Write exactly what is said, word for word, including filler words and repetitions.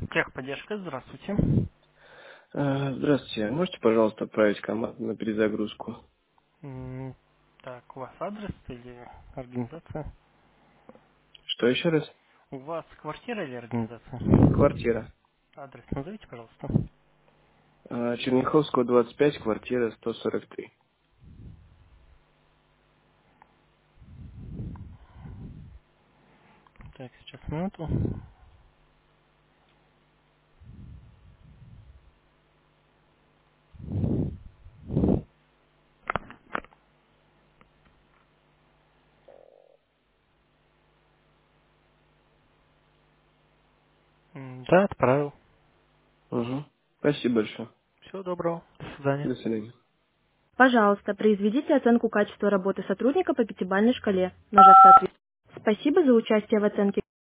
Техподдержка, здравствуйте. Э, Здравствуйте. Можете, пожалуйста, отправить команду на перезагрузку? М, Так, у вас адрес или организация? Что еще раз? У вас квартира или организация? Квартира. Адрес назовите, пожалуйста. Э, Черняховского, двадцать пять, квартира сто сорок три. Так, сейчас минуту. М, Да, отправил. Угу. Спасибо большое. Всего доброго. До свидания. До свидания. Пожалуйста, произведите оценку качества работы сотрудника по пятибалльной шкале, нажав соответствие. Спасибо за участие в оценке